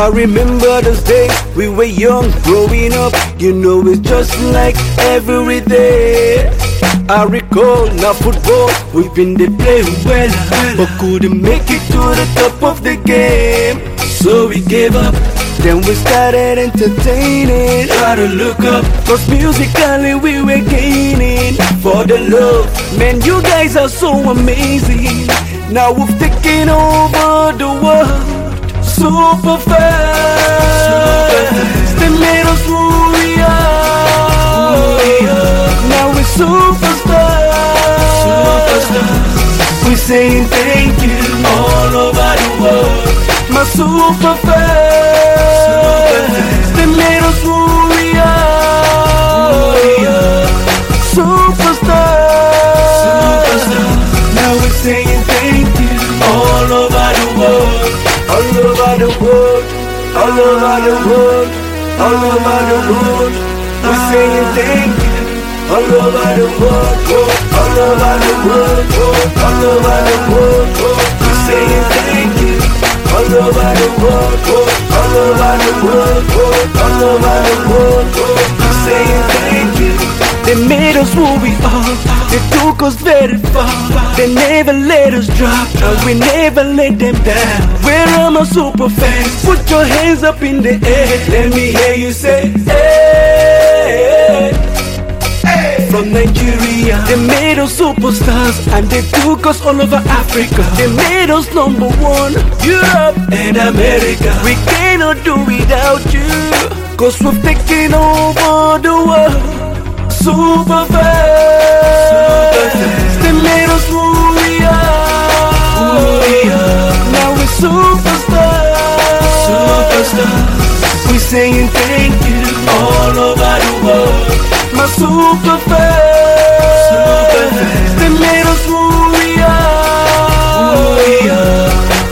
I remember those days we were young, growing up. You know it's just like every day. I recall now football, we've been they play well, but couldn't make it to the top of the game. So we gave up, then we started entertaining. Try to look up, cause musically we were gaining. For the love, man, you guys are so amazing. Now we've taken over the world. Super fast, they made us who we are. Now we're superstars. We're saying thank you all over the world. My super fast, they made us who we are. Superstars. Now we're saying thank you all over the world. All over the world, all over the world, all over the world. We're saying thank you. All over the world, all over the world, all over the world. We're saying thank you. All over the world, all over the world, all over the world. We're saying thank you. They made us who we are. They took us very far. They never let us drop, and we never let them down. We're a super fans. Put your hands up in the air. Let me hear you say, hey. From Nigeria, they made us superstars, and they took us all over Africa. They made us number one, Europe and America. We cannot do without you, cause we've taken over the world. Super fast, they made us who we are. Now we're superstars. We're saying thank you all over the world. My super fast, they made us who we are.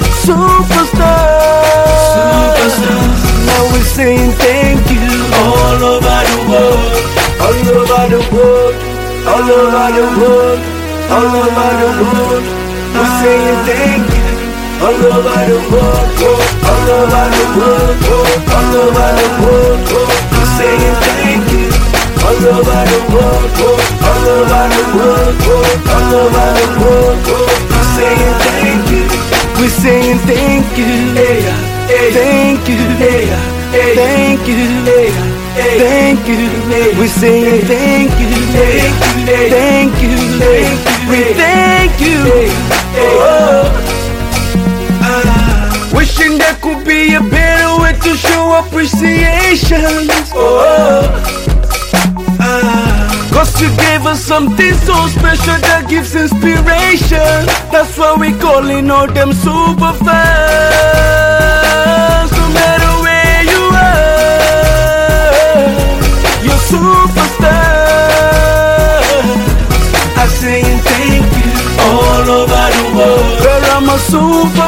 Superstars. Now we're saying thank you all over the world. All over the world, all over the world, all over the world. We're saying thank you. All over the world, all over the world, all over the world. We're saying thank you. All over the world, all over the world, all over the world. We're saying thank you. We're saying thank you. Thank you. Thank you. Thank you. We're saying thank you. Thank you. We thank you. Wishing there could be a better way to show appreciation. Cause you gave us something so special that gives inspiration. That's why we calling all them super fans. No matter where you are, you're superstars. I'm saying thank you all over the world. Girl, I'm a super